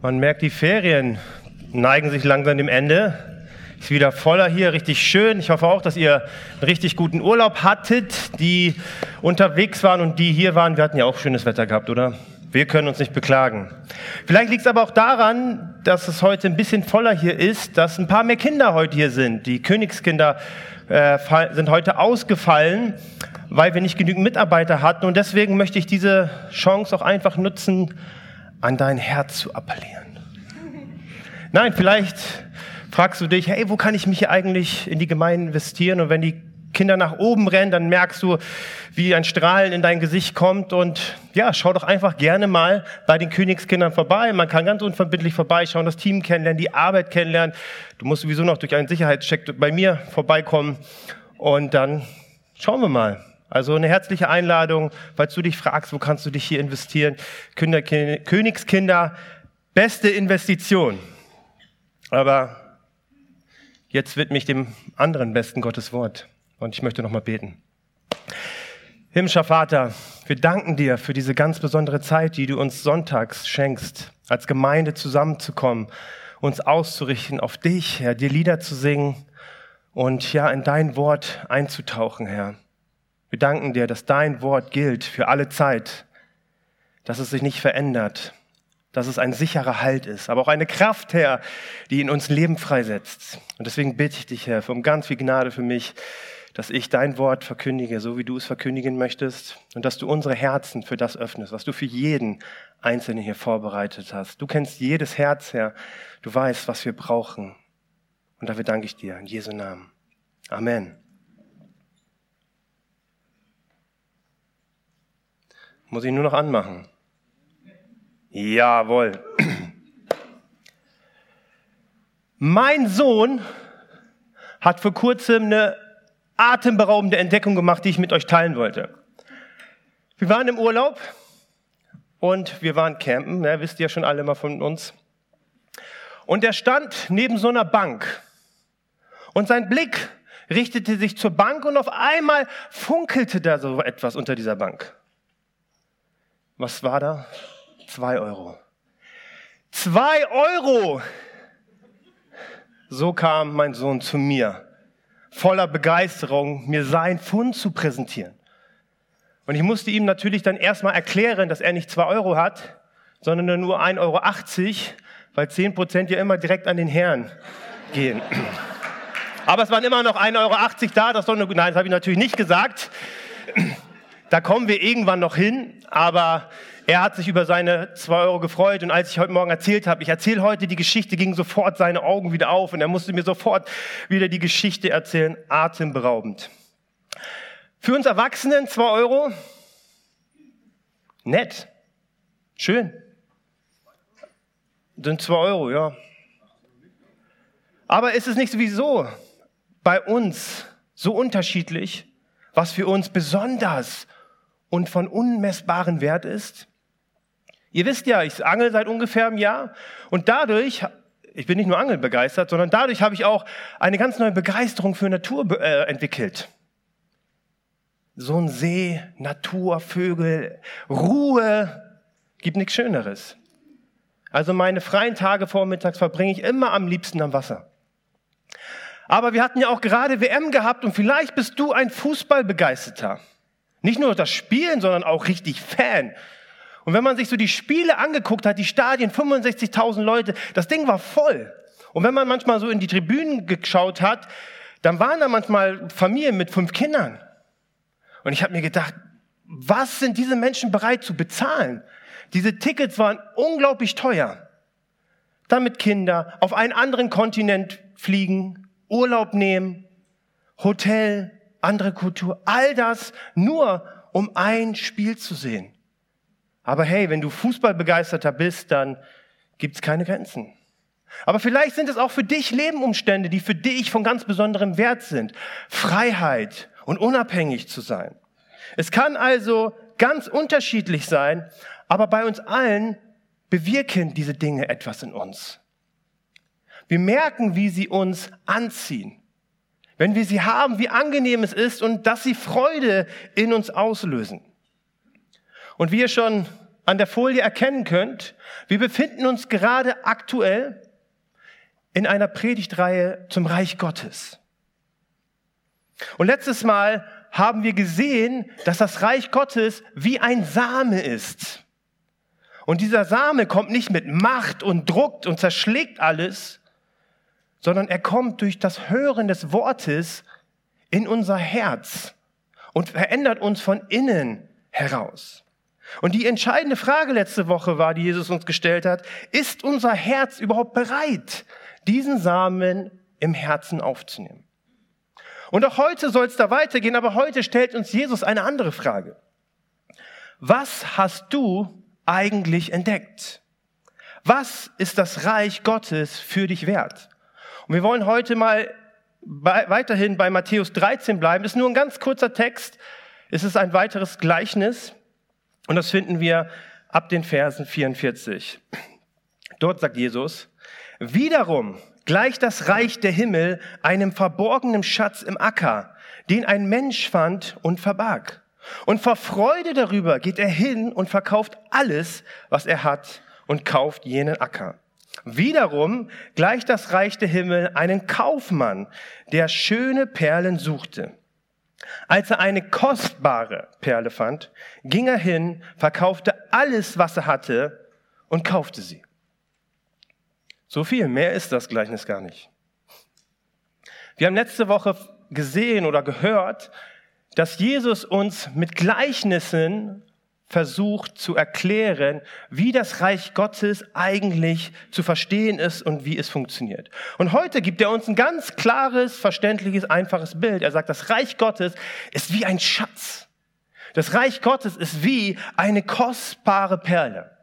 Man merkt, die Ferien neigen sich langsam dem Ende. Ist wieder voller hier, richtig schön. Ich hoffe auch, dass ihr einen richtig guten Urlaub hattet, die unterwegs waren und die hier waren. Wir hatten ja auch schönes Wetter gehabt, oder? Wir können uns nicht beklagen. Vielleicht liegt es aber auch daran, dass es heute ein bisschen voller hier ist, dass ein paar mehr Kinder heute hier sind. Die Königskinder sind heute ausgefallen, weil wir nicht genügend Mitarbeiter hatten. Und deswegen möchte ich diese Chance auch einfach nutzen, an dein Herz zu appellieren. Nein, vielleicht fragst du dich, hey, wo kann ich mich hier eigentlich in die Gemeinde investieren? Und wenn die Kinder nach oben rennen, dann merkst du, wie ein Strahlen in dein Gesicht kommt. Und ja, schau doch einfach gerne mal bei den Königskindern vorbei. Man kann ganz unverbindlich vorbeischauen, das Team kennenlernen, die Arbeit kennenlernen. Du musst sowieso noch durch einen Sicherheitscheck bei mir vorbeikommen. Und dann schauen wir mal. Also eine herzliche Einladung, falls du dich fragst, wo kannst du dich hier investieren. Königskinder, beste Investition. Aber jetzt widme ich dem anderen besten Gottes Wort. Und ich möchte noch mal beten. Himmlischer Vater, wir danken dir für diese ganz besondere Zeit, die du uns sonntags schenkst, als Gemeinde zusammenzukommen, uns auszurichten auf dich, Herr, dir Lieder zu singen und ja, in dein Wort einzutauchen, Herr. Wir danken dir, dass dein Wort gilt für alle Zeit, dass es sich nicht verändert, dass es ein sicherer Halt ist, aber auch eine Kraft, Herr, die in uns Leben freisetzt. Und deswegen bitte ich dich, Herr, um ganz viel Gnade für mich, dass ich dein Wort verkündige, so wie du es verkündigen möchtest und dass du unsere Herzen für das öffnest, was du für jeden Einzelnen hier vorbereitet hast. Du kennst jedes Herz, Herr, du weißt, was wir brauchen. Und dafür danke ich dir, in Jesu Namen. Amen. Muss ich nur noch anmachen? Jawohl. Mein Sohn hat vor kurzem eine atemberaubende Entdeckung gemacht, die ich mit euch teilen wollte. Wir waren im Urlaub und wir waren campen, ne, wisst ihr ja schon alle mal von uns. Und er stand neben so einer Bank und sein Blick richtete sich zur Bank und auf einmal funkelte da so etwas unter dieser Bank. Was war da? 2 Euro. 2 Euro! So kam mein Sohn zu mir, voller Begeisterung, mir sein Fund zu präsentieren. Und ich musste ihm natürlich dann erstmal erklären, dass er nicht 2 Euro hat, sondern nur 1,80 Euro, weil 10% ja immer direkt an den Herrn gehen. Aber es waren immer noch 1,80 Euro da, nein, das habe ich natürlich nicht gesagt. Da kommen wir irgendwann noch hin, aber er hat sich über seine 2 Euro gefreut. Und als ich heute Morgen erzählt habe, ich erzähle heute die Geschichte, gingen sofort seine Augen wieder auf und er musste mir sofort wieder die Geschichte erzählen, atemberaubend. Für uns Erwachsenen 2 Euro, nett, schön, sind 2 Euro, ja. Aber ist es nicht sowieso bei uns so unterschiedlich, was für uns besonders und von unmessbarem Wert ist? Ihr wisst ja, ich angel seit ungefähr einem Jahr und dadurch, ich bin nicht nur angelbegeistert, sondern dadurch habe ich auch eine ganz neue Begeisterung für Natur entwickelt. So ein See, Natur, Vögel, Ruhe, gibt nichts Schöneres. Also meine freien Tage vormittags verbringe ich immer am liebsten am Wasser. Aber wir hatten ja auch gerade WM gehabt und vielleicht bist du ein Fußballbegeisterter. Nicht nur das Spielen, sondern auch richtig Fan. Und wenn man sich so die Spiele angeguckt hat, die Stadien, 65.000 Leute, das Ding war voll. Und wenn man manchmal so in die Tribünen geschaut hat, dann waren da manchmal Familien mit 5 Kindern. Und ich habe mir gedacht, was sind diese Menschen bereit zu bezahlen? Diese Tickets waren unglaublich teuer. Damit Kinder auf einen anderen Kontinent fliegen, Urlaub nehmen, Hotel, andere Kultur, all das nur, um ein Spiel zu sehen. Aber hey, wenn du Fußballbegeisterter bist, dann gibt's keine Grenzen. Aber vielleicht sind es auch für dich Lebensumstände, die für dich von ganz besonderem Wert sind. Freiheit und unabhängig zu sein. Es kann also ganz unterschiedlich sein, aber bei uns allen bewirken diese Dinge etwas in uns. Wir merken, wie sie uns anziehen. Wenn wir sie haben, wie angenehm es ist und dass sie Freude in uns auslösen. Und wie ihr schon an der Folie erkennen könnt, wir befinden uns gerade aktuell in einer Predigtreihe zum Reich Gottes. Und letztes Mal haben wir gesehen, dass das Reich Gottes wie ein Same ist. Und dieser Same kommt nicht mit Macht und druckt und zerschlägt alles, sondern er kommt durch das Hören des Wortes in unser Herz und verändert uns von innen heraus. Und die entscheidende Frage letzte Woche war, die Jesus uns gestellt hat, ist unser Herz überhaupt bereit, diesen Samen im Herzen aufzunehmen? Und auch heute soll es da weitergehen, aber heute stellt uns Jesus eine andere Frage. Was hast du eigentlich entdeckt? Was ist das Reich Gottes für dich wert? Und wir wollen heute mal weiterhin bei Matthäus 13 bleiben. Das ist nur ein ganz kurzer Text. Es ist ein weiteres Gleichnis. Und das finden wir ab den Versen 44. Dort sagt Jesus, wiederum gleicht das Reich der Himmel einem verborgenen Schatz im Acker, den ein Mensch fand und verbarg. Und vor Freude darüber geht er hin und verkauft alles, was er hat, und kauft jenen Acker. Wiederum gleicht das Reich der Himmel einen Kaufmann, der schöne Perlen suchte. Als er eine kostbare Perle fand, ging er hin, verkaufte alles, was er hatte, und kaufte sie. So viel, mehr ist das Gleichnis gar nicht. Wir haben letzte Woche gesehen oder gehört, dass Jesus uns mit Gleichnissen versucht zu erklären, wie das Reich Gottes eigentlich zu verstehen ist und wie es funktioniert. Und heute gibt er uns ein ganz klares, verständliches, einfaches Bild. Er sagt, das Reich Gottes ist wie ein Schatz. Das Reich Gottes ist wie eine kostbare Perle.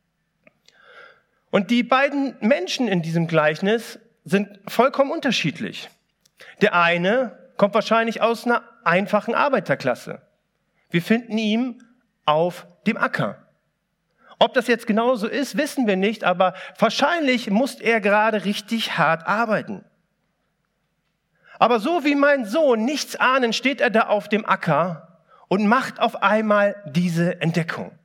Und die beiden Menschen in diesem Gleichnis sind vollkommen unterschiedlich. Der eine kommt wahrscheinlich aus einer einfachen Arbeiterklasse. Wir finden ihn auf dem Acker. Ob das jetzt genauso ist, wissen wir nicht, aber wahrscheinlich muss er gerade richtig hart arbeiten. Aber so wie mein Sohn nichts ahnen, steht er da auf dem Acker und macht auf einmal diese Entdeckung.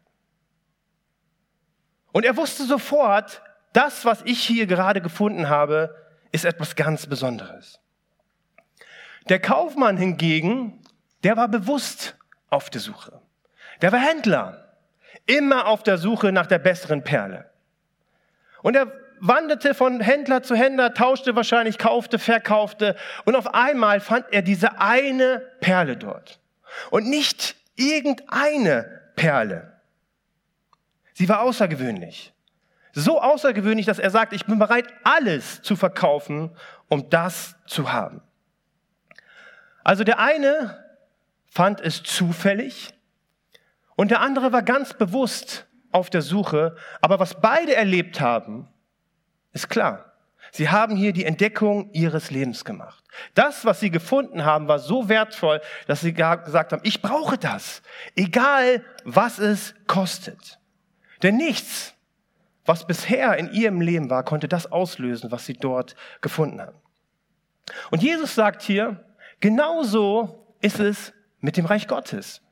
Und er wusste sofort, das, was ich hier gerade gefunden habe, ist etwas ganz Besonderes. Der Kaufmann hingegen, der war bewusst auf der Suche. Der war Händler, immer auf der Suche nach der besseren Perle. Und er wanderte von Händler zu Händler, tauschte wahrscheinlich, kaufte, verkaufte. Und auf einmal fand er diese eine Perle dort. Und nicht irgendeine Perle. Sie war außergewöhnlich. So außergewöhnlich, dass er sagt, ich bin bereit, alles zu verkaufen, um das zu haben. Also der eine fand es zufällig und der andere war ganz bewusst auf der Suche. Aber was beide erlebt haben, ist klar. Sie haben hier die Entdeckung ihres Lebens gemacht. Das, was sie gefunden haben, war so wertvoll, dass sie gesagt haben, ich brauche das, egal was es kostet. Denn nichts, was bisher in ihrem Leben war, konnte das auslösen, was sie dort gefunden haben. Und Jesus sagt hier, genauso ist es mit dem Reich Gottes.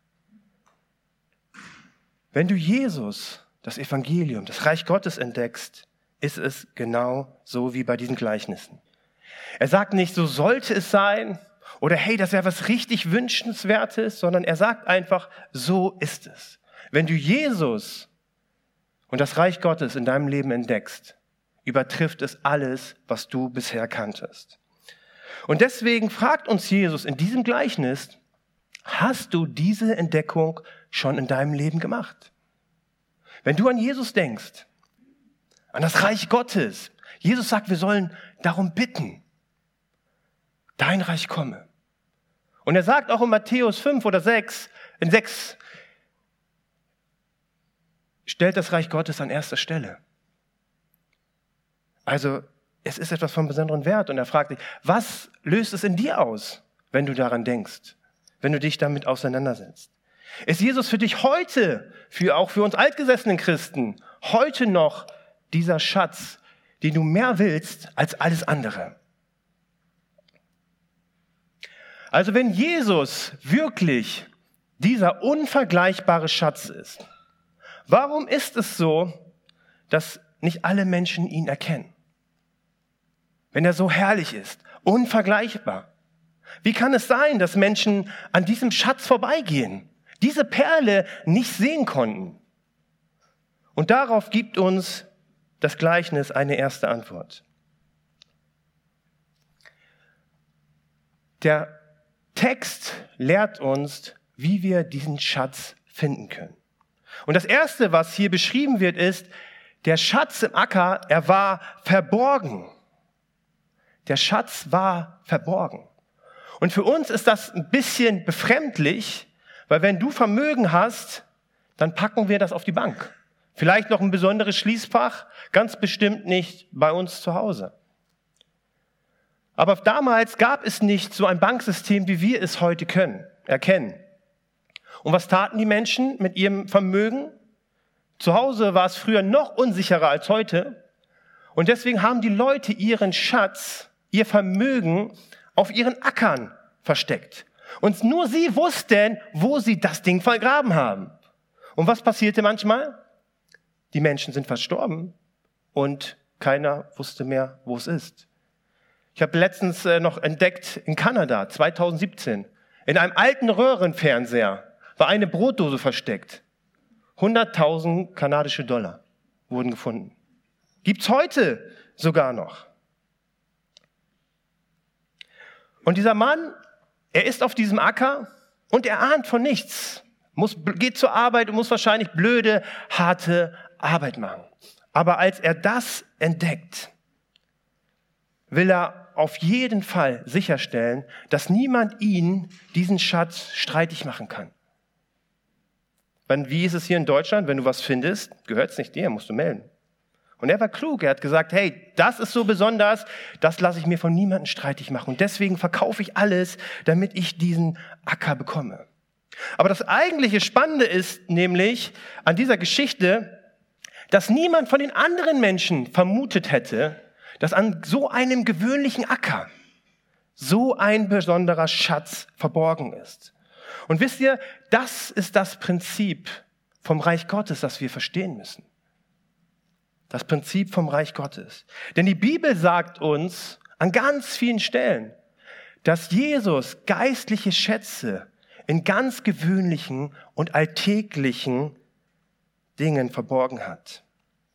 Wenn du Jesus, das Evangelium, das Reich Gottes entdeckst, ist es genau so wie bei diesen Gleichnissen. Er sagt nicht, so sollte es sein oder hey, das wäre was richtig Wünschenswertes, sondern er sagt einfach, so ist es. Wenn du Jesus und das Reich Gottes in deinem Leben entdeckst, übertrifft es alles, was du bisher kanntest. Und deswegen fragt uns Jesus in diesem Gleichnis, hast du diese Entdeckung schon in deinem Leben gemacht? Wenn du an Jesus denkst, an das Reich Gottes, Jesus sagt, wir sollen darum bitten, dein Reich komme. Und er sagt auch in Matthäus 5 oder 6, in 6, stellt das Reich Gottes an erster Stelle. Also es ist etwas von besonderem Wert. Und er fragt dich, was löst es in dir aus, wenn du daran denkst, wenn du dich damit auseinandersetzt? Ist Jesus für dich heute, auch für uns altgesessenen Christen, heute noch dieser Schatz, den du mehr willst als alles andere? Also wenn Jesus wirklich dieser unvergleichbare Schatz ist, Warum ist es so, dass nicht alle Menschen ihn erkennen? Wenn er so herrlich ist, unvergleichbar. Wie kann es sein, dass Menschen an diesem Schatz vorbeigehen, diese Perle nicht sehen konnten? Und darauf gibt uns das Gleichnis eine erste Antwort. Der Text lehrt uns, wie wir diesen Schatz finden können. Und das Erste, was hier beschrieben wird, ist, der Schatz im Acker, er war verborgen. Der Schatz war verborgen. Und für uns ist das ein bisschen befremdlich, weil wenn du Vermögen hast, dann packen wir das auf die Bank. Vielleicht noch ein besonderes Schließfach, ganz bestimmt nicht bei uns zu Hause. Aber damals gab es nicht so ein Banksystem, wie wir es heute erkennen. Und was taten die Menschen mit ihrem Vermögen? Zu Hause war es früher noch unsicherer als heute. Und deswegen haben die Leute ihren Schatz, ihr Vermögen auf ihren Ackern versteckt. Und nur sie wussten, wo sie das Ding vergraben haben. Und was passierte manchmal? Die Menschen sind verstorben und keiner wusste mehr, wo es ist. Ich habe letztens noch entdeckt in Kanada, 2017, in einem alten Röhrenfernseher war eine Brotdose versteckt. 100.000 kanadische Dollar wurden gefunden. Gibt's heute sogar noch. Und dieser Mann, er ist auf diesem Acker und er ahnt von nichts. Geht zur Arbeit und muss wahrscheinlich blöde, harte Arbeit machen. Aber als er das entdeckt, will er auf jeden Fall sicherstellen, dass niemand ihn diesen Schatz streitig machen kann. Wie ist es hier in Deutschland? Wenn du was findest, gehört es nicht dir, musst du melden. Und er war klug, er hat gesagt, hey, das ist so besonders, das lasse ich mir von niemandem streitig machen. Und deswegen verkaufe ich alles, damit ich diesen Acker bekomme. Aber das eigentliche Spannende ist nämlich an dieser Geschichte, dass niemand von den anderen Menschen vermutet hätte, dass an so einem gewöhnlichen Acker so ein besonderer Schatz verborgen ist. Und wisst ihr, das ist das Prinzip vom Reich Gottes, das wir verstehen müssen. Das Prinzip vom Reich Gottes. Denn die Bibel sagt uns an ganz vielen Stellen, dass Jesus geistliche Schätze in ganz gewöhnlichen und alltäglichen Dingen verborgen hat.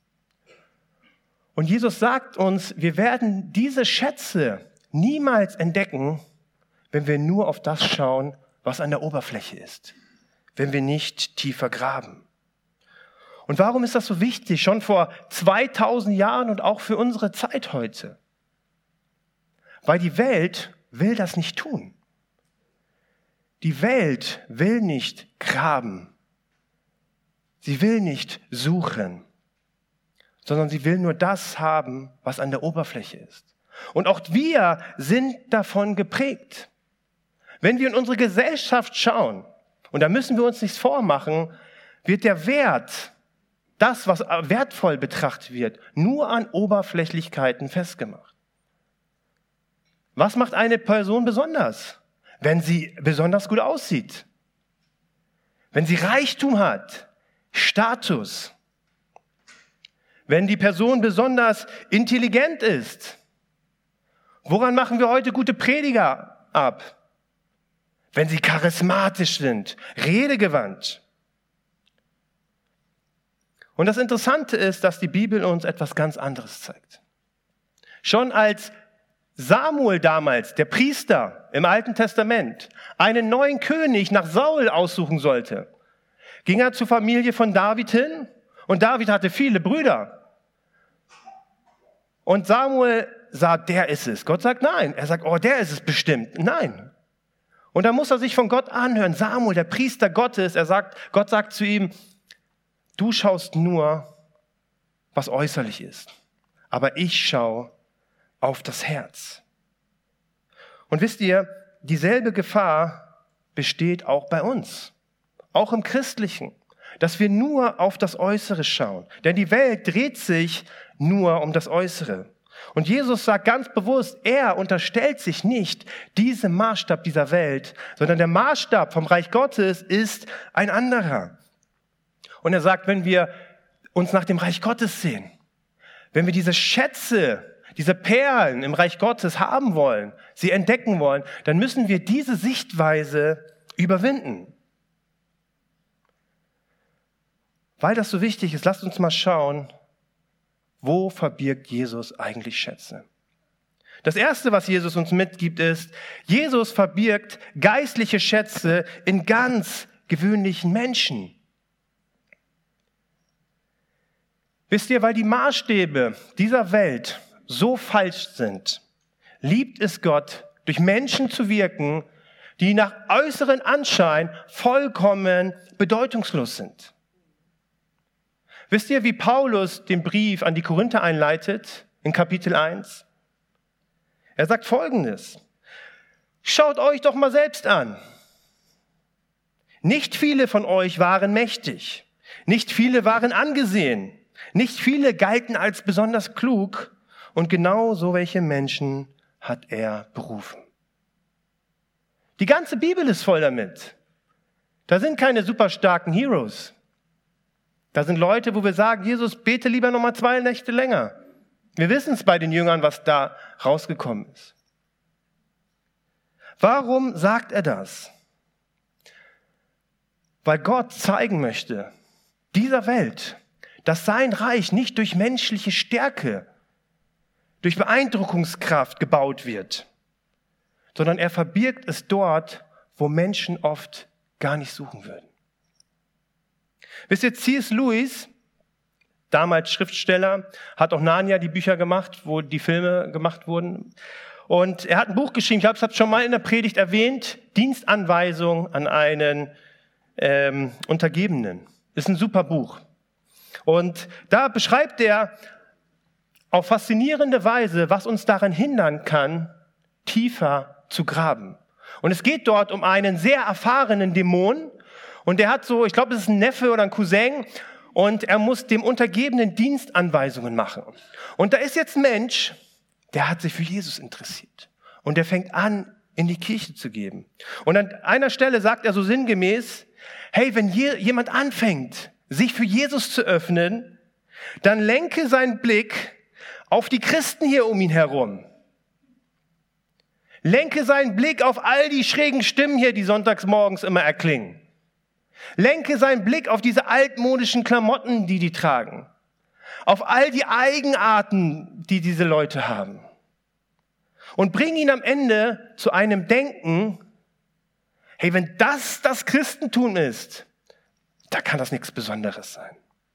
Und Jesus sagt uns, wir werden diese Schätze niemals entdecken, wenn wir nur auf das schauen, was an der Oberfläche ist, wenn wir nicht tiefer graben. Und warum ist das so wichtig, schon vor 2000 Jahren und auch für unsere Zeit heute? Weil die Welt will das nicht tun. Die Welt will nicht graben. Sie will nicht suchen, sondern sie will nur das haben, was an der Oberfläche ist. Und auch wir sind davon geprägt. Wenn wir in unsere Gesellschaft schauen, und da müssen wir uns nichts vormachen, wird der Wert, das, was wertvoll betrachtet wird, nur an Oberflächlichkeiten festgemacht. Was macht eine Person besonders? Wenn sie besonders gut aussieht, wenn sie Reichtum hat, Status, wenn die Person besonders intelligent ist. Woran machen wir heute gute Prediger ab? Wenn sie charismatisch sind, redegewandt. Und das Interessante ist, dass die Bibel uns etwas ganz anderes zeigt. Schon als Samuel damals, der Priester im Alten Testament, einen neuen König nach Saul aussuchen sollte, ging er zur Familie von David hin und David hatte viele Brüder. Und Samuel sagt, der ist es. Gott sagt nein. Er sagt, oh, der ist es bestimmt. Nein. Und dann muss er sich von Gott anhören. Samuel, der Priester Gottes, Gott sagt zu ihm, du schaust nur, was äußerlich ist. Aber ich schaue auf das Herz. Und wisst ihr, dieselbe Gefahr besteht auch bei uns. Auch im Christlichen. Dass wir nur auf das Äußere schauen. Denn die Welt dreht sich nur um das Äußere. Und Jesus sagt ganz bewusst, er unterstellt sich nicht diesem Maßstab dieser Welt, sondern der Maßstab vom Reich Gottes ist ein anderer. Und er sagt, wenn wir uns nach dem Reich Gottes sehen, wenn wir diese Schätze, diese Perlen im Reich Gottes haben wollen, sie entdecken wollen, dann müssen wir diese Sichtweise überwinden. Weil das so wichtig ist, lasst uns mal schauen, wo verbirgt Jesus eigentlich Schätze? Das Erste, was Jesus uns mitgibt, ist, Jesus verbirgt geistliche Schätze in ganz gewöhnlichen Menschen. Wisst ihr, weil die Maßstäbe dieser Welt so falsch sind, liebt es Gott, durch Menschen zu wirken, die nach äußeren Anschein vollkommen bedeutungslos sind. Wisst ihr, wie Paulus den Brief an die Korinther einleitet in Kapitel 1? Er sagt Folgendes: Schaut euch doch mal selbst an. Nicht viele von euch waren mächtig, nicht viele waren angesehen, nicht viele galten als besonders klug, und genau so welche Menschen hat er berufen. Die ganze Bibel ist voll damit. Da sind keine super starken Heroes. Da sind Leute, wo wir sagen, Jesus, bete lieber noch mal 2 Nächte länger. Wir wissen es bei den Jüngern, was da rausgekommen ist. Warum sagt er das? Weil Gott zeigen möchte, dieser Welt, dass sein Reich nicht durch menschliche Stärke, durch Beeindruckungskraft gebaut wird, sondern er verbirgt es dort, wo Menschen oft gar nicht suchen würden. Wisst ihr, C.S. Lewis, damals Schriftsteller, hat auch Narnia die Bücher gemacht, wo die Filme gemacht wurden. Und er hat ein Buch geschrieben, ich habe es schon mal in der Predigt erwähnt, Dienstanweisung an einen Untergebenen. Ist ein super Buch. Und da beschreibt er auf faszinierende Weise, was uns daran hindern kann, tiefer zu graben. Und es geht dort um einen sehr erfahrenen Dämon. Und der hat so, ich glaube, es ist ein Neffe oder ein Cousin. Und er muss dem Untergebenen Dienstanweisungen machen. Und da ist jetzt ein Mensch, der hat sich für Jesus interessiert. Und der fängt an, in die Kirche zu geben. Und an einer Stelle sagt er so sinngemäß, hey, wenn jemand anfängt, sich für Jesus zu öffnen, dann lenke seinen Blick auf die Christen hier um ihn herum. Lenke seinen Blick auf all die schrägen Stimmen hier, die sonntags morgens immer erklingen. Lenke seinen Blick auf diese altmodischen Klamotten, die tragen. Auf all die Eigenarten, die diese Leute haben. Und bring ihn am Ende zu einem Denken, hey, wenn das Christentum ist, da kann das nichts Besonderes sein.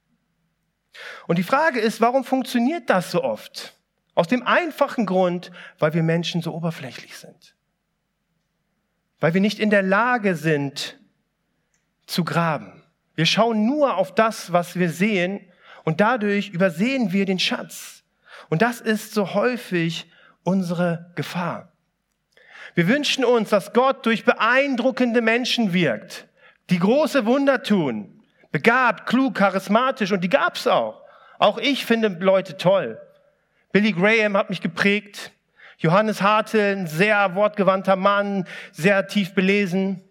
Und die Frage ist, warum funktioniert das so oft? Aus dem einfachen Grund, weil wir Menschen so oberflächlich sind. Weil wir nicht in der Lage sind, zu graben. Wir schauen nur auf das, was wir sehen, und dadurch übersehen wir den Schatz. Und das ist so häufig unsere Gefahr. Wir wünschen uns, dass Gott durch beeindruckende Menschen wirkt, die große Wunder tun, begabt, klug, charismatisch, und die gab's auch. Auch ich finde Leute toll. Billy Graham hat mich geprägt, Johannes Hartl, ein sehr wortgewandter Mann, sehr tief belesen.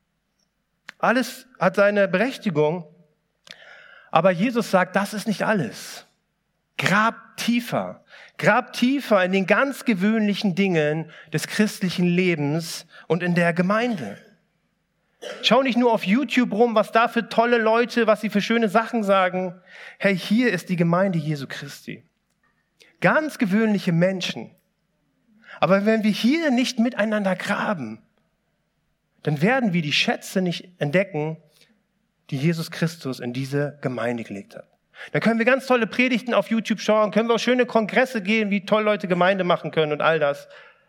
Alles hat seine Berechtigung, aber Jesus sagt, das ist nicht alles. Grab tiefer in den ganz gewöhnlichen Dingen des christlichen Lebens und in der Gemeinde. Schau nicht nur auf YouTube rum, was da für tolle Leute, was sie für schöne Sachen sagen. Hey, hier ist die Gemeinde Jesu Christi. Ganz gewöhnliche Menschen. Aber wenn wir hier nicht miteinander graben, dann werden wir die Schätze nicht entdecken, die Jesus Christus in diese Gemeinde gelegt hat. Dann können wir ganz tolle Predigten auf YouTube schauen, können wir auf schöne Kongresse gehen, wie toll Leute Gemeinde machen können und all das.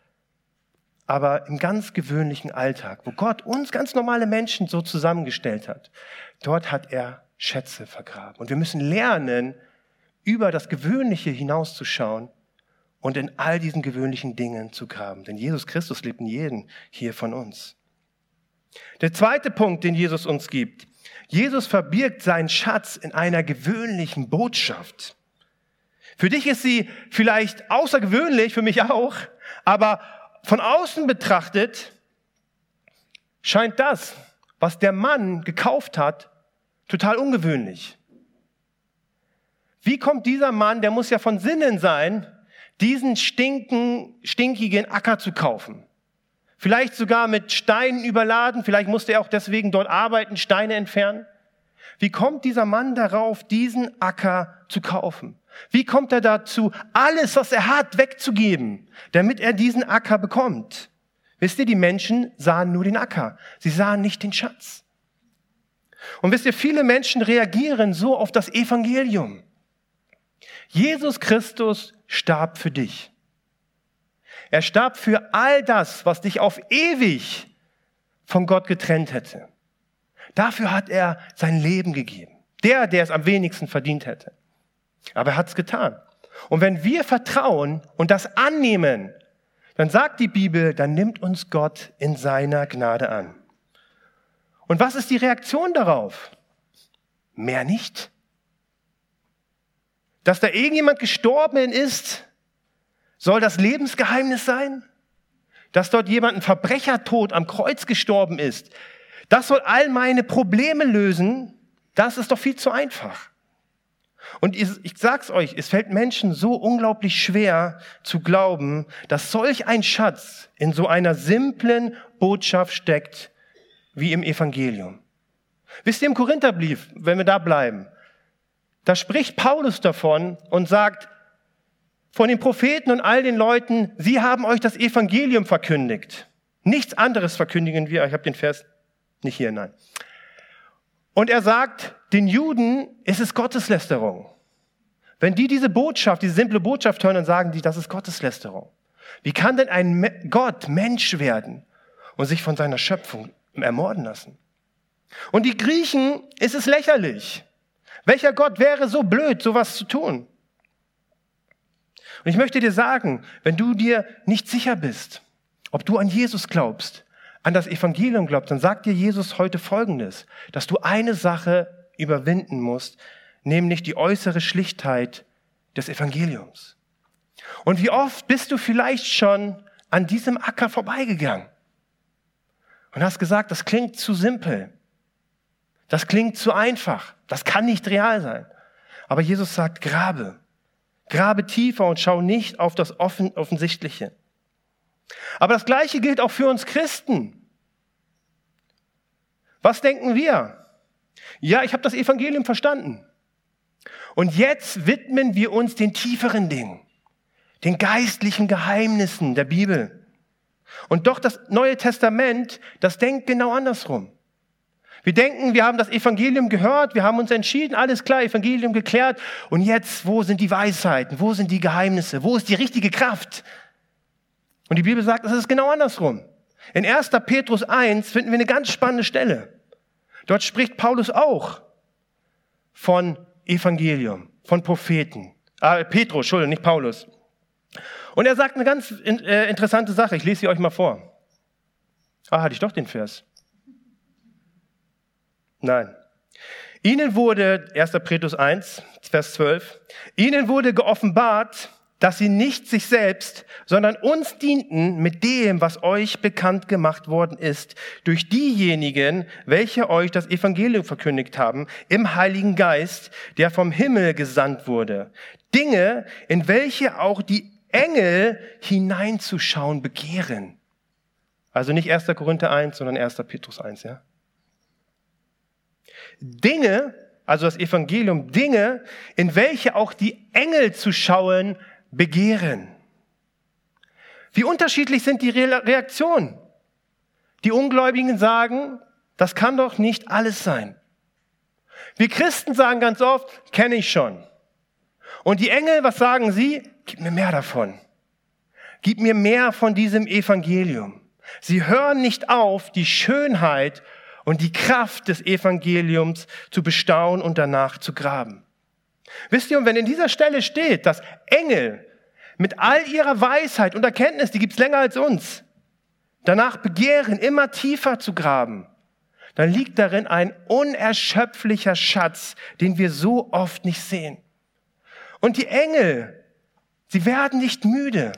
Aber im ganz gewöhnlichen Alltag, wo Gott uns ganz normale Menschen so zusammengestellt hat, dort hat er Schätze vergraben. Und wir müssen lernen, über das Gewöhnliche hinauszuschauen und in all diesen gewöhnlichen Dingen zu graben. Denn Jesus Christus lebt in jedem hier von uns. Der zweite Punkt, den Jesus uns gibt. Jesus verbirgt seinen Schatz in einer gewöhnlichen Botschaft. Für dich ist sie vielleicht außergewöhnlich, für mich auch, aber von außen betrachtet scheint das, was der Mann gekauft hat, Total ungewöhnlich. Wie kommt dieser Mann, der muss ja von Sinnen sein, diesen stinkigen Acker zu kaufen? Vielleicht sogar mit Steinen überladen, vielleicht musste er auch deswegen dort arbeiten, Steine entfernen. Wie kommt dieser Mann darauf, diesen Acker zu kaufen? Wie kommt er dazu, alles, was er hat, wegzugeben, damit er diesen Acker bekommt? Wisst ihr, die Menschen sahen nur den Acker. Sie sahen nicht den Schatz. Und wisst ihr, viele Menschen reagieren so auf das Evangelium. Jesus Christus starb für dich. Er starb für all das, was dich auf ewig von Gott getrennt hätte. Dafür hat er sein Leben gegeben. Der es am wenigsten verdient hätte. Aber er hat es getan. Und wenn wir vertrauen und das annehmen, dann sagt die Bibel, dann nimmt uns Gott in seiner Gnade an. Und was ist die Reaktion darauf? Mehr nicht. Dass da irgendjemand gestorben ist, soll das Lebensgeheimnis sein? Dass dort jemand ein Verbrechertod am Kreuz gestorben ist, das soll all meine Probleme lösen? Das ist doch viel zu einfach. Und ich sag's euch, es fällt Menschen so unglaublich schwer zu glauben, dass solch ein Schatz in so einer simplen Botschaft steckt, wie im Evangelium. Wisst ihr, im Korintherbrief, wenn wir da bleiben, da spricht Paulus davon und sagt, von den Propheten und all den Leuten, sie haben euch das Evangelium verkündigt. Nichts anderes verkündigen wir. Ich habe den Vers nicht hier, nein. Und er sagt, den Juden ist es Gotteslästerung. Wenn die diese Botschaft, diese simple Botschaft hören, dann sagen die, das ist Gotteslästerung. Wie kann denn ein Gott Mensch werden und sich von seiner Schöpfung ermorden lassen? Und die Griechen ist es lächerlich. Welcher Gott wäre so blöd, sowas zu tun? Und ich möchte dir sagen, wenn du dir nicht sicher bist, ob du an Jesus glaubst, an das Evangelium glaubst, dann sagt dir Jesus heute Folgendes, dass du eine Sache überwinden musst, nämlich die äußere Schlichtheit des Evangeliums. Und wie oft bist du vielleicht schon an diesem Acker vorbeigegangen und hast gesagt, das klingt zu simpel, das klingt zu einfach, das kann nicht real sein. Aber Jesus sagt, grabe tiefer und schau nicht auf das Offensichtliche. Aber das Gleiche gilt auch für uns Christen. Was denken wir? Ja, ich habe das Evangelium verstanden. Und jetzt widmen wir uns den tieferen Dingen, den geistlichen Geheimnissen der Bibel. Und doch das Neue Testament, das denkt genau andersrum. Wir denken, wir haben das Evangelium gehört, wir haben uns entschieden, alles klar, Evangelium geklärt. Und jetzt, wo sind die Weisheiten? Wo sind die Geheimnisse? Wo ist die richtige Kraft? Und die Bibel sagt, es ist genau andersrum. In 1. Petrus 1 finden wir eine ganz spannende Stelle. Dort spricht Paulus auch von Evangelium, von Propheten. Petrus, Entschuldigung, nicht Paulus. Und er sagt eine ganz interessante Sache. Ich lese sie euch mal vor. Hatte ich doch den Vers. Nein. Ihnen wurde, 1. Petrus 1, Vers 12, ihnen wurde geoffenbart, dass sie nicht sich selbst, sondern uns dienten mit dem, was euch bekannt gemacht worden ist, durch diejenigen, welche euch das Evangelium verkündigt haben, im Heiligen Geist, der vom Himmel gesandt wurde. Dinge, in welche auch die Engel hineinzuschauen begehren. Also nicht 1. Korinther 1, sondern 1. Petrus 1, ja? Dinge, also das Evangelium, Dinge, in welche auch die Engel zu schauen begehren. Wie unterschiedlich sind die Reaktionen? Die Ungläubigen sagen, das kann doch nicht alles sein. Wir Christen sagen ganz oft, kenne ich schon. Und die Engel, was sagen sie? Gib mir mehr davon. Gib mir mehr von diesem Evangelium. Sie hören nicht auf, die Schönheit und die Kraft des Evangeliums zu bestaunen und danach zu graben. Wisst ihr, und wenn in dieser Stelle steht, dass Engel mit all ihrer Weisheit und Erkenntnis, die gibt's länger als uns, danach begehren, immer tiefer zu graben, dann liegt darin ein unerschöpflicher Schatz, den wir so oft nicht sehen. Und die Engel, sie werden nicht müde,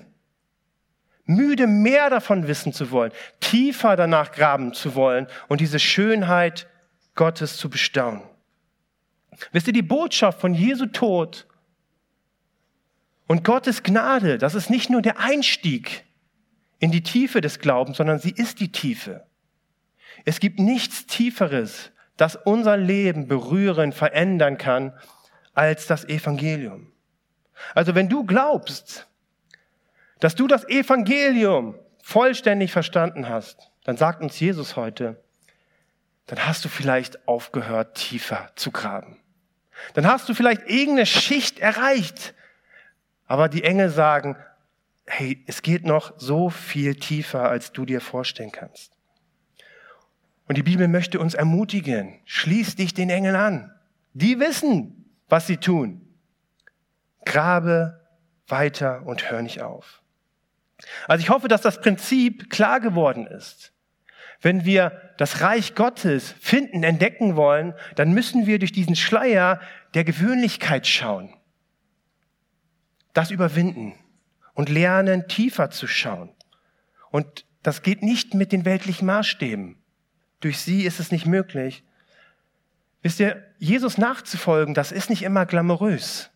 mehr davon wissen zu wollen, tiefer danach graben zu wollen und diese Schönheit Gottes zu bestaunen. Wisst ihr, die Botschaft von Jesu Tod und Gottes Gnade, das ist nicht nur der Einstieg in die Tiefe des Glaubens, sondern sie ist die Tiefe. Es gibt nichts Tieferes, das unser Leben berühren, verändern kann, als das Evangelium. Also wenn du glaubst, dass du das Evangelium vollständig verstanden hast, dann sagt uns Jesus heute, dann hast du vielleicht aufgehört, tiefer zu graben. Dann hast du vielleicht irgendeine Schicht erreicht. Aber die Engel sagen, hey, es geht noch so viel tiefer, als du dir vorstellen kannst. Und die Bibel möchte uns ermutigen, schließ dich den Engeln an. Die wissen, was sie tun. Grabe weiter und hör nicht auf. Also ich hoffe, dass das Prinzip klar geworden ist. Wenn wir das Reich Gottes finden, entdecken wollen, dann müssen wir durch diesen Schleier der Gewöhnlichkeit schauen. Das überwinden und lernen, tiefer zu schauen. Und das geht nicht mit den weltlichen Maßstäben. Durch sie ist es nicht möglich. Wisst ihr, Jesus nachzufolgen, das ist nicht immer glamourös.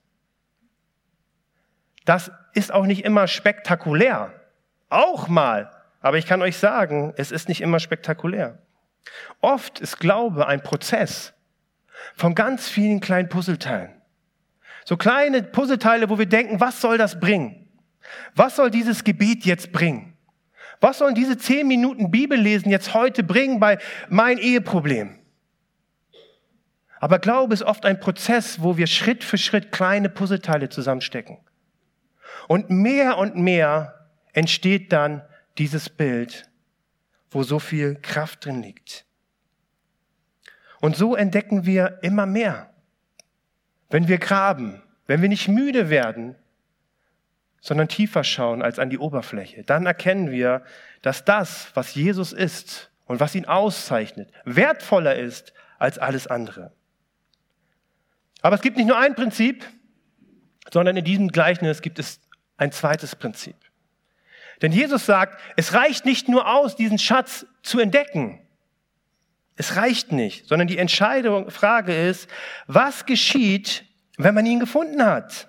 Das ist auch nicht immer spektakulär. Auch mal. Aber ich kann euch sagen, es ist nicht immer spektakulär. Oft ist Glaube ein Prozess von ganz vielen kleinen Puzzleteilen. So kleine Puzzleteile, wo wir denken, was soll das bringen? Was soll dieses Gebet jetzt bringen? Was sollen diese 10 Minuten Bibellesen jetzt heute bringen bei mein Eheproblem? Aber Glaube ist oft ein Prozess, wo wir Schritt für Schritt kleine Puzzleteile zusammenstecken. Und mehr entsteht dann dieses Bild, wo so viel Kraft drin liegt. Und so entdecken wir immer mehr. Wenn wir graben, wenn wir nicht müde werden, sondern tiefer schauen als an die Oberfläche, dann erkennen wir, dass das, was Jesus ist und was ihn auszeichnet, wertvoller ist als alles andere. Aber es gibt nicht nur ein Prinzip, sondern in diesem Gleichnis gibt es ein zweites Prinzip. Denn Jesus sagt, es reicht nicht nur aus, diesen Schatz zu entdecken. Es reicht nicht, sondern die entscheidende Frage ist, was geschieht, wenn man ihn gefunden hat?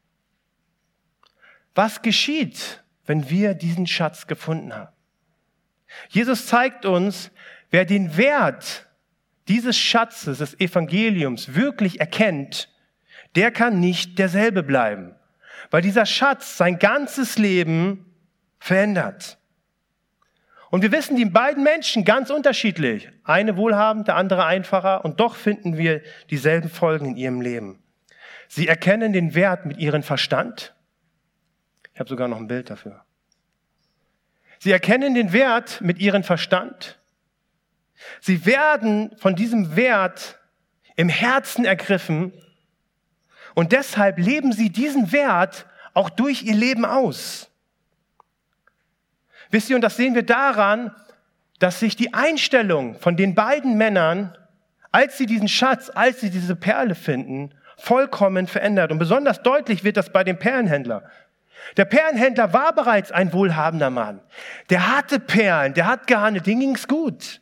Was geschieht, wenn wir diesen Schatz gefunden haben? Jesus zeigt uns, wer den Wert dieses Schatzes, des Evangeliums wirklich erkennt, der kann nicht derselbe bleiben, weil dieser Schatz sein ganzes Leben verändert. Und wir wissen, die beiden Menschen ganz unterschiedlich. Eine wohlhabend, der andere einfacher. Und doch finden wir dieselben Folgen in ihrem Leben. Sie erkennen den Wert mit ihrem Verstand. Ich habe sogar noch ein Bild dafür. Sie erkennen den Wert mit ihrem Verstand. Sie werden von diesem Wert im Herzen ergriffen. Und deshalb leben sie diesen Wert auch durch ihr Leben aus. Wisst ihr, und das sehen wir daran, dass sich die Einstellung von den beiden Männern, als sie diesen Schatz, als sie diese Perle finden, vollkommen verändert. Und besonders deutlich wird das bei dem Perlenhändler. Der Perlenhändler war bereits ein wohlhabender Mann. Der hatte Perlen, der hat gehandelt, dem ging's gut.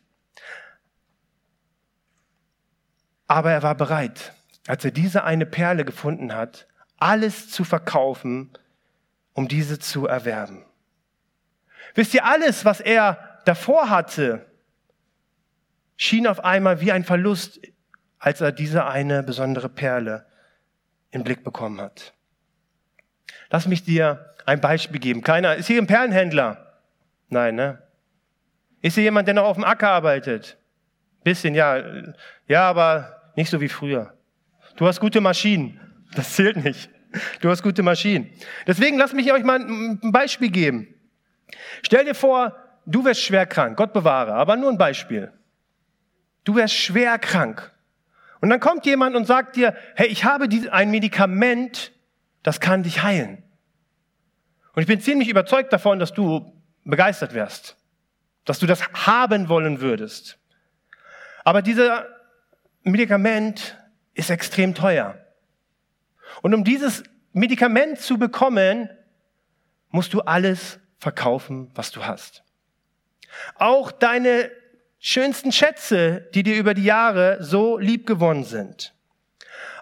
Aber er war bereit, als er diese eine Perle gefunden hat, alles zu verkaufen, um diese zu erwerben. Wisst ihr, alles, was er davor hatte, schien auf einmal wie ein Verlust, als er diese eine besondere Perle im Blick bekommen hat. Lass mich dir ein Beispiel geben. Ist hier ein Perlenhändler? Nein, ne? Ist hier jemand, der noch auf dem Acker arbeitet? Bisschen, ja. Ja, aber nicht so wie früher. Du hast gute Maschinen. Das zählt nicht. Du hast gute Maschinen. Deswegen lass mich euch mal ein Beispiel geben. Stell dir vor, du wärst schwer krank, Gott bewahre, aber nur ein Beispiel. Du wärst schwer krank. Und dann kommt jemand und sagt dir, hey, ich habe ein Medikament, das kann dich heilen. Und ich bin ziemlich überzeugt davon, dass du begeistert wärst, dass du das haben wollen würdest. Aber dieses Medikament ist extrem teuer. Und um dieses Medikament zu bekommen, musst du alles verkaufen, was du hast. Auch deine schönsten Schätze, die dir über die Jahre so lieb gewonnen sind.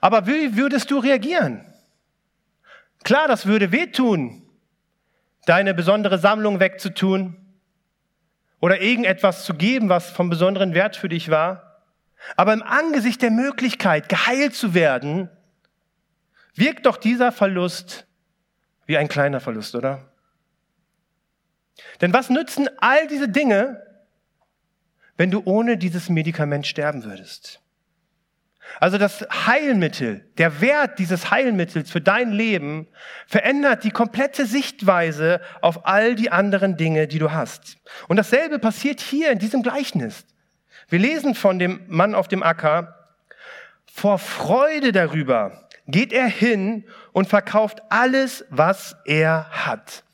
Aber wie würdest du reagieren? Klar, das würde wehtun, deine besondere Sammlung wegzutun oder irgendetwas zu geben, was von besonderem Wert für dich war. Aber im Angesicht der Möglichkeit, geheilt zu werden, wirkt doch dieser Verlust wie ein kleiner Verlust, oder? Denn was nützen all diese Dinge, wenn du ohne dieses Medikament sterben würdest? Also das Heilmittel, der Wert dieses Heilmittels für dein Leben verändert die komplette Sichtweise auf all die anderen Dinge, die du hast. Und dasselbe passiert hier in diesem Gleichnis. Wir lesen von dem Mann auf dem Acker: Vor Freude darüber geht er hin und verkauft alles, was er hat.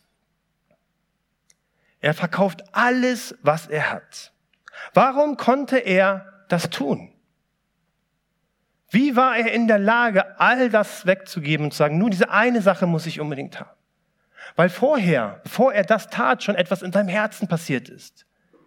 Er verkauft alles, was er hat. Warum konnte er das tun? Wie war er in der Lage, all das wegzugeben und zu sagen, nur diese eine Sache muss ich unbedingt haben? Weil vorher, bevor er das tat, schon etwas in seinem Herzen passiert ist.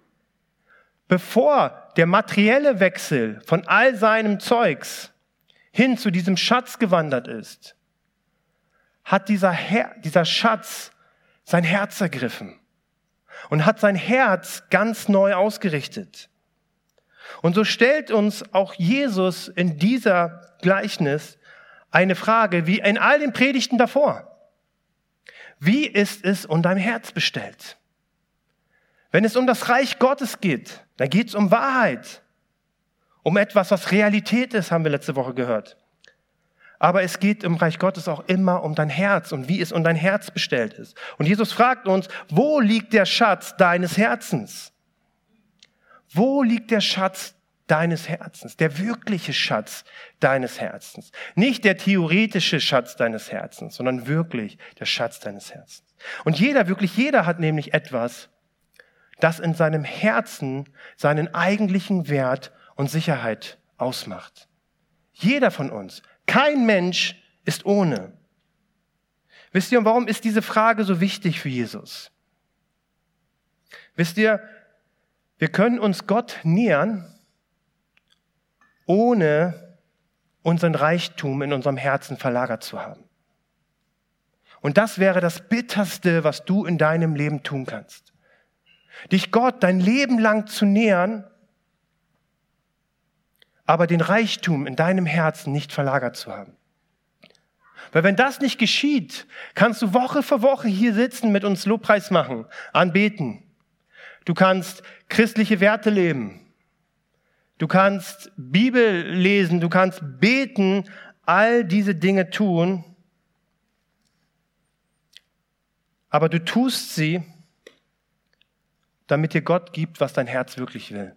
Bevor der materielle Wechsel von all seinem Zeugs hin zu diesem Schatz gewandert ist, hat dieser Schatz sein Herz ergriffen und hat sein Herz ganz neu ausgerichtet. Und so stellt uns auch Jesus in dieser Gleichnis eine Frage, wie in all den Predigten davor. Wie ist es um dein Herz bestellt? Wenn es um das Reich Gottes geht, dann geht es um Wahrheit, um etwas, was Realität ist, haben wir letzte Woche gehört. Aber es geht im Reich Gottes auch immer um dein Herz und wie es um dein Herz bestellt ist. Und Jesus fragt uns, wo liegt der Schatz deines Herzens? Wo liegt der Schatz deines Herzens? Der wirkliche Schatz deines Herzens. Nicht der theoretische Schatz deines Herzens, sondern wirklich der Schatz deines Herzens. Und wirklich jeder hat nämlich etwas, das in seinem Herzen seinen eigentlichen Wert und Sicherheit ausmacht. Jeder von uns. Kein Mensch ist ohne. Wisst ihr, und warum ist diese Frage so wichtig für Jesus? Wisst ihr, wir können uns Gott nähern, ohne unseren Reichtum in unserem Herzen verlagert zu haben. Und das wäre das Bitterste, was du in deinem Leben tun kannst. Dich Gott dein Leben lang zu nähern, aber den Reichtum in deinem Herzen nicht verlagert zu haben. Weil wenn das nicht geschieht, kannst du Woche für Woche hier sitzen, mit uns Lobpreis machen, anbeten. Du kannst christliche Werte leben. Du kannst Bibel lesen, du kannst beten, all diese Dinge tun. Aber du tust sie, damit dir Gott gibt, was dein Herz wirklich will.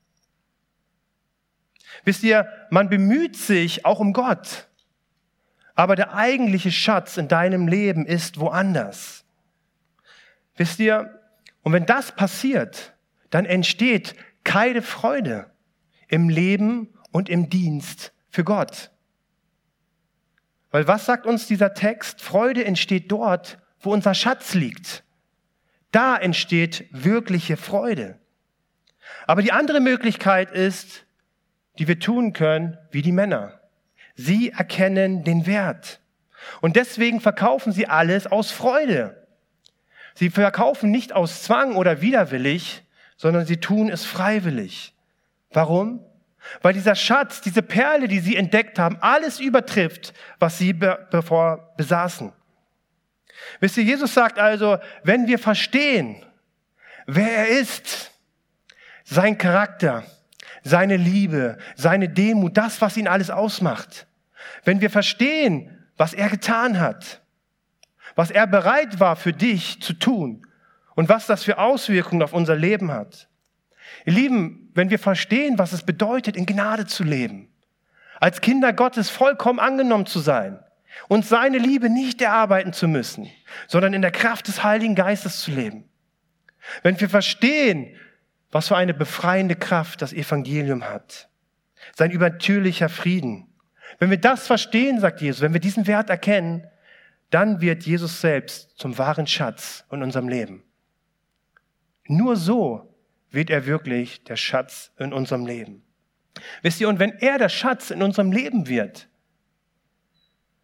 Wisst ihr, man bemüht sich auch um Gott, aber der eigentliche Schatz in deinem Leben ist woanders. Wisst ihr, und wenn das passiert, dann entsteht keine Freude im Leben und im Dienst für Gott. Weil was sagt uns dieser Text? Freude entsteht dort, wo unser Schatz liegt. Da entsteht wirkliche Freude. Aber die andere Möglichkeit ist, die wir tun können, wie die Männer. Sie erkennen den Wert. Und deswegen verkaufen sie alles aus Freude. Sie verkaufen nicht aus Zwang oder widerwillig, sondern sie tun es freiwillig. Warum? Weil dieser Schatz, diese Perle, die sie entdeckt haben, alles übertrifft, was sie bevor besaßen. Wisst ihr, Jesus sagt also, wenn wir verstehen, wer er ist, sein Charakter, seine Liebe, seine Demut, das, was ihn alles ausmacht, wenn wir verstehen, was er getan hat, was er bereit war für dich zu tun und was das für Auswirkungen auf unser Leben hat. Ihr Lieben, wenn wir verstehen, was es bedeutet, in Gnade zu leben, als Kinder Gottes vollkommen angenommen zu sein und seine Liebe nicht erarbeiten zu müssen, sondern in der Kraft des Heiligen Geistes zu leben. Wenn wir verstehen, was für eine befreiende Kraft das Evangelium hat, sein übernatürlicher Frieden. Wenn wir das verstehen, sagt Jesus, wenn wir diesen Wert erkennen, dann wird Jesus selbst zum wahren Schatz in unserem Leben. Nur so wird er wirklich der Schatz in unserem Leben. Wisst ihr, und wenn er der Schatz in unserem Leben wird,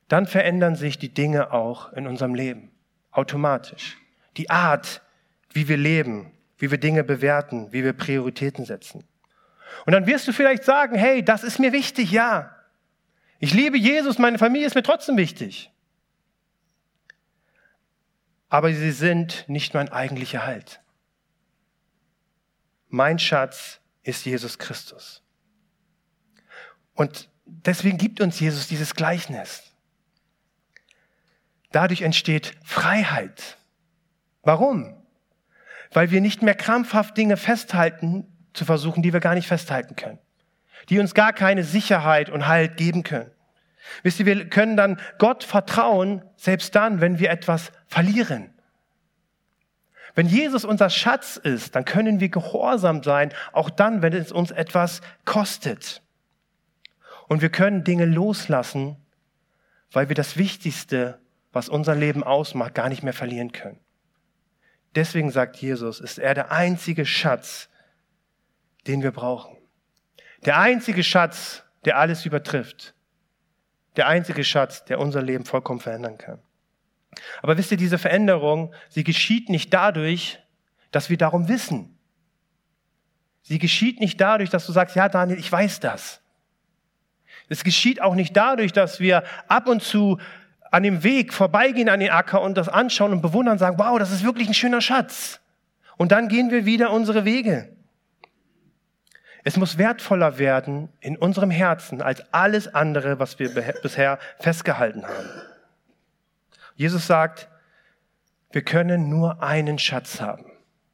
dann verändern sich die Dinge auch in unserem Leben. Automatisch. Die Art, wie wir leben, wie wir Dinge bewerten, wie wir Prioritäten setzen. Und dann wirst du vielleicht sagen, hey, das ist mir wichtig, ja. Ich liebe Jesus, meine Familie ist mir trotzdem wichtig. Aber sie sind nicht mein eigentlicher Halt. Mein Schatz ist Jesus Christus. Und deswegen gibt uns Jesus dieses Gleichnis. Dadurch entsteht Freiheit. Warum? Weil wir nicht mehr krampfhaft Dinge festhalten, zu versuchen, die wir gar nicht festhalten können. Die uns gar keine Sicherheit und Halt geben können. Wisst ihr, wir können dann Gott vertrauen, selbst dann, wenn wir etwas verlieren. Wenn Jesus unser Schatz ist, dann können wir gehorsam sein, auch dann, wenn es uns etwas kostet. Und wir können Dinge loslassen, weil wir das Wichtigste, was unser Leben ausmacht, gar nicht mehr verlieren können. Deswegen sagt Jesus, ist er der einzige Schatz, den wir brauchen. Der einzige Schatz, der alles übertrifft. Der einzige Schatz, der unser Leben vollkommen verändern kann. Aber wisst ihr, diese Veränderung, sie geschieht nicht dadurch, dass wir darum wissen. Sie geschieht nicht dadurch, dass du sagst, ja Daniel, ich weiß das. Es geschieht auch nicht dadurch, dass wir ab und zu an dem Weg vorbeigehen an den Acker und das anschauen und bewundern und sagen, wow, das ist wirklich ein schöner Schatz. Und dann gehen wir wieder unsere Wege. Es muss wertvoller werden in unserem Herzen als alles andere, was wir bisher festgehalten haben. Jesus sagt, wir können nur einen Schatz haben.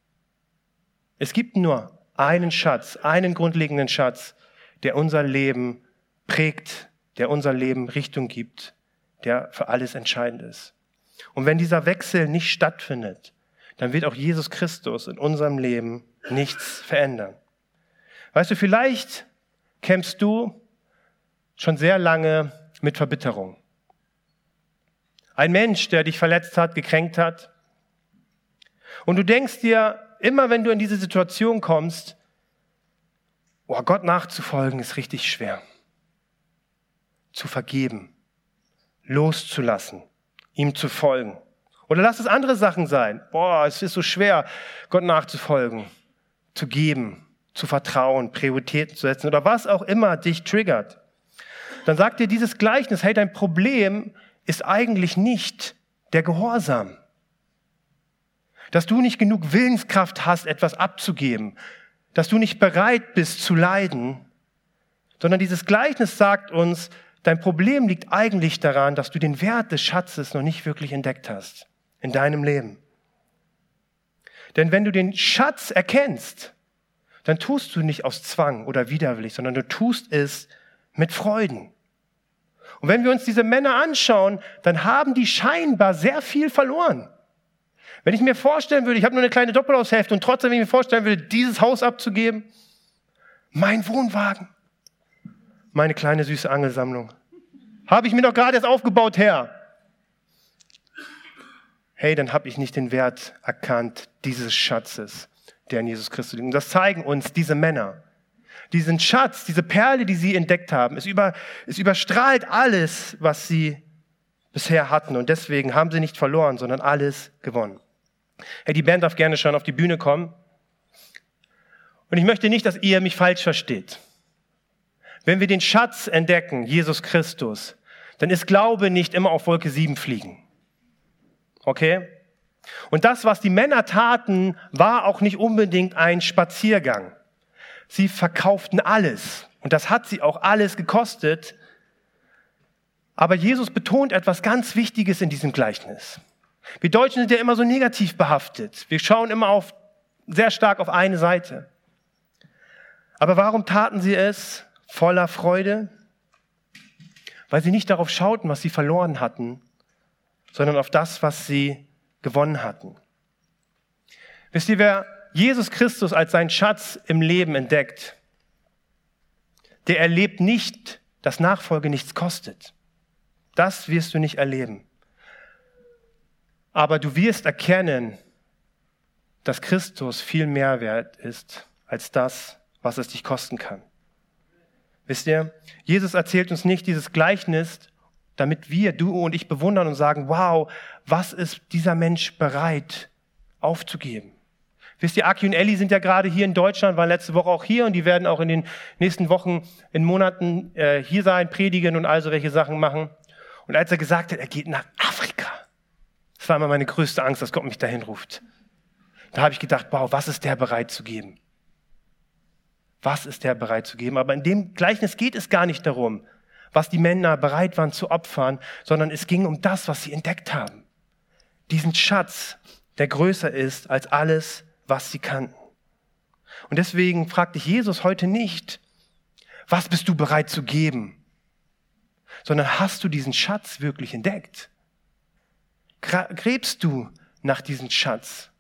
Es gibt nur einen Schatz, einen grundlegenden Schatz, der unser Leben prägt, der unser Leben Richtung gibt, der für alles entscheidend ist. Und wenn dieser Wechsel nicht stattfindet, dann wird auch Jesus Christus in unserem Leben nichts verändern. Weißt du, vielleicht kämpfst du schon sehr lange mit Verbitterung. Ein Mensch, der dich verletzt hat, gekränkt hat. Und du denkst dir, immer wenn du in diese Situation kommst, oh, Gott nachzufolgen ist richtig schwer. Zu vergeben, loszulassen, ihm zu folgen. Oder lass es andere Sachen sein. Boah, es ist so schwer, Gott nachzufolgen, zu geben, zu vertrauen, Prioritäten zu setzen oder was auch immer dich triggert. Dann sagt dir dieses Gleichnis, hey, dein Problem ist eigentlich nicht der Gehorsam. Dass du nicht genug Willenskraft hast, etwas abzugeben. Dass du nicht bereit bist zu leiden. Sondern dieses Gleichnis sagt uns, dein Problem liegt eigentlich daran, dass du den Wert des Schatzes noch nicht wirklich entdeckt hast in deinem Leben. Denn wenn du den Schatz erkennst, dann tust du nicht aus Zwang oder widerwillig, sondern du tust es mit Freuden. Und wenn wir uns diese Männer anschauen, dann haben die scheinbar sehr viel verloren. Wenn ich mir vorstellen würde, ich habe nur eine kleine Doppelhaushälfte und trotzdem, wenn ich mir vorstellen würde, dieses Haus abzugeben, mein Wohnwagen, meine kleine süße Angelsammlung, habe ich mir doch gerade erst aufgebaut, Herr. Hey, dann habe ich nicht den Wert erkannt dieses Schatzes, der in Jesus Christus liegt. Und das zeigen uns diese Männer. Diesen Schatz, diese Perle, die sie entdeckt haben, es überstrahlt alles, was sie bisher hatten. Und deswegen haben sie nicht verloren, sondern alles gewonnen. Hey, die Band darf gerne schon auf die Bühne kommen. Und ich möchte nicht, dass ihr mich falsch versteht. Wenn wir den Schatz entdecken, Jesus Christus, dann ist Glaube nicht immer auf Wolke 7 fliegen. Okay? Und das, was die Männer taten, war auch nicht unbedingt ein Spaziergang. Sie verkauften alles. Und das hat sie auch alles gekostet. Aber Jesus betont etwas ganz Wichtiges in diesem Gleichnis. Wir Deutschen sind ja immer so negativ behaftet. Wir schauen immer sehr stark auf eine Seite. Aber warum taten sie es voller Freude? Weil sie nicht darauf schauten, was sie verloren hatten, sondern auf das, was sie gewonnen hatten. Wisst ihr, wer Jesus Christus als seinen Schatz im Leben entdeckt, der erlebt nicht, dass Nachfolge nichts kostet. Das wirst du nicht erleben. Aber du wirst erkennen, dass Christus viel mehr wert ist als das, was es dich kosten kann. Wisst ihr, Jesus erzählt uns nicht dieses Gleichnis, damit wir, du und ich, bewundern und sagen, wow, was ist dieser Mensch bereit aufzugeben? Wisst ihr, Aki und Elli sind ja gerade hier in Deutschland, waren letzte Woche auch hier und die werden auch in den nächsten Wochen, in Monaten hier sein, predigen und all so welche Sachen machen. Und als er gesagt hat, er geht nach Afrika, das war immer meine größte Angst, dass Gott mich dahin ruft. Da habe ich gedacht, wow, was ist der bereit zu geben? Was ist der bereit zu geben? Aber in dem Gleichnis geht es gar nicht darum, was die Männer bereit waren zu opfern, sondern es ging um das, was sie entdeckt haben. Diesen Schatz, der größer ist als alles, was sie kannten. Und deswegen fragt dich Jesus heute nicht, was bist du bereit zu geben? Sondern hast du diesen Schatz wirklich entdeckt? Gräbst du nach diesem Schatz,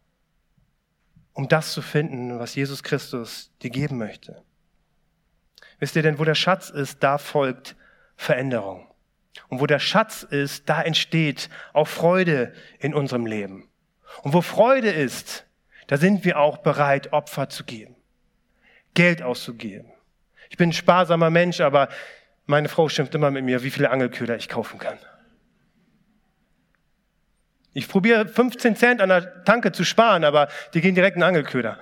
um das zu finden, was Jesus Christus dir geben möchte? Wisst ihr denn, wo der Schatz ist, da folgt Veränderung. Und wo der Schatz ist, da entsteht auch Freude in unserem Leben. Und wo Freude ist, da sind wir auch bereit, Opfer zu geben, Geld auszugeben. Ich bin ein sparsamer Mensch, aber meine Frau schimpft immer mit mir, wie viele Angelköder ich kaufen kann. Ich probiere 15 Cent an der Tanke zu sparen, aber die gehen direkt in Angelköder.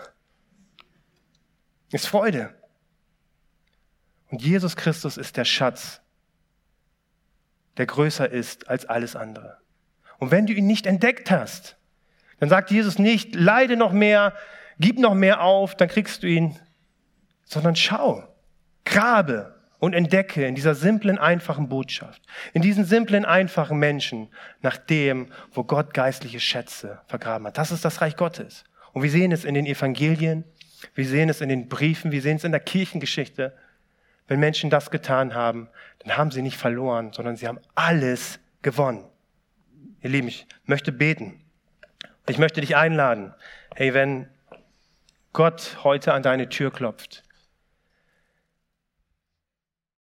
Ist Freude. Und Jesus Christus ist der Schatz, der größer ist als alles andere. Und wenn du ihn nicht entdeckt hast, dann sagt Jesus nicht, leide noch mehr, gib noch mehr auf, dann kriegst du ihn, sondern schau, grabe und entdecke in dieser simplen, einfachen Botschaft, in diesen simplen, einfachen Menschen nach dem, wo Gott geistliche Schätze vergraben hat. Das ist das Reich Gottes. Und wir sehen es in den Evangelien, wir sehen es in den Briefen, wir sehen es in der Kirchengeschichte. Wenn Menschen das getan haben, dann haben sie nicht verloren, sondern sie haben alles gewonnen. Ihr Lieben, ich möchte beten. Ich möchte dich einladen, hey, wenn Gott heute an deine Tür klopft,